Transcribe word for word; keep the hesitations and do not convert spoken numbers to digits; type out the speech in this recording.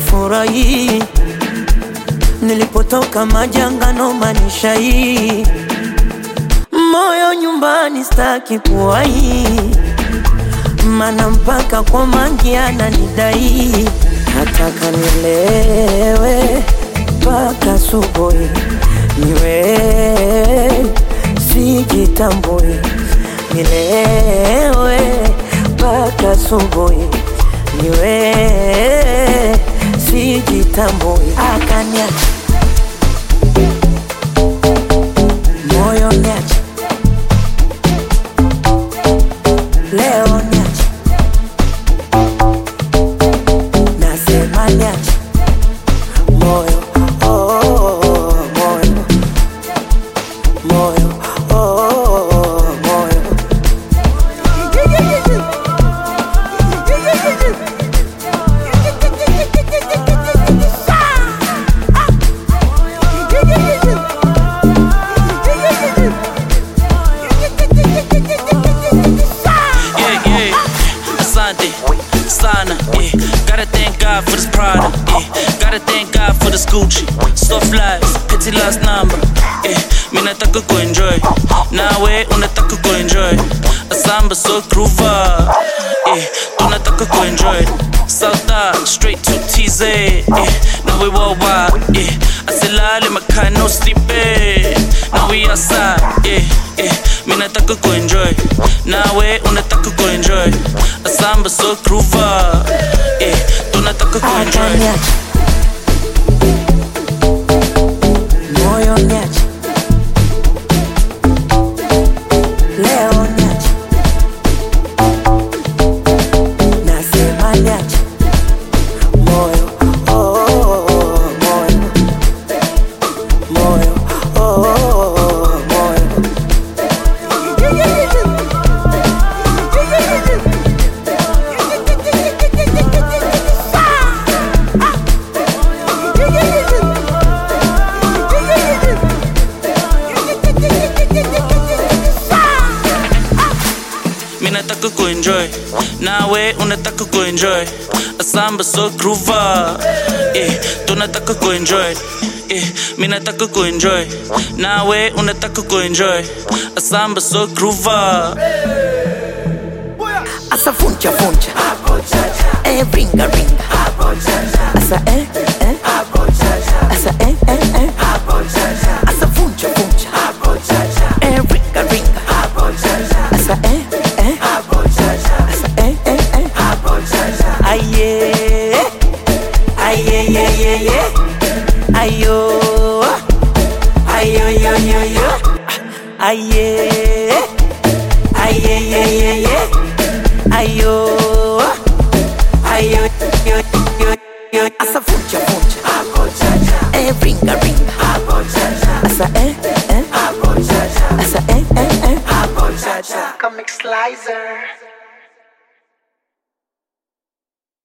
sifurahi. Nilipotoka majanga no manisha hii, moyo nyumbani staki kuwahi, mana mpaka kwa mangi ananidai. Nataka nilewe mpaka subuhi, niwe sijitambui. Nilewe mpaka subuhi, niwe sijitambui. Akaniacha moyo niacha, leo niacha, nasema niacha moyo, oh, moyo, moyo, oh, moyo. Sana, yeah. Gotta thank God for this product, yeah. Gotta thank God for this Gucci. Soft lives, pity last number, yeah. Mi nataka kuenjoy, nawe unataka kuenjoy. Asamba so groover, yeah. Tunataka kuenjoy. South straight to T Z, yeah. Now we worldwide, yeah. Asilale makai no sleeping. Now we outside, yeah, yeah. Mi nataka kuenjoy, nawe unataka kuenjoy. Asamba so groover, yeah. Tunataka kuenjoy. Moyo niacha, leo niacha, nasema niacha moyo, oh, moyo, moyo, oh, moyo. Mi nataka kuenjoy, nawe unataka kuenjoy. Asamba so groover, yeah. Tunataka kuenjoy, yeah. Mi nataka kuenjoy, nawe unataka kuenjoy. Asamba so groover. Asa funcha funcha, eh ringa ringa, asa eh eh, asa eh eh eh, asa funcha funcha, eh ringa ringa, asa eh eh, asa eh eh eh. Aye, aye ye ye ye, ayo, ayo yo yo yo, aye, aye ye ye ye. Ayo, ayo, yo, yo, yo. Asa funcha funcha, eh ringa ringa, asa eh eh, asa eh eh eh. Comic Slicer.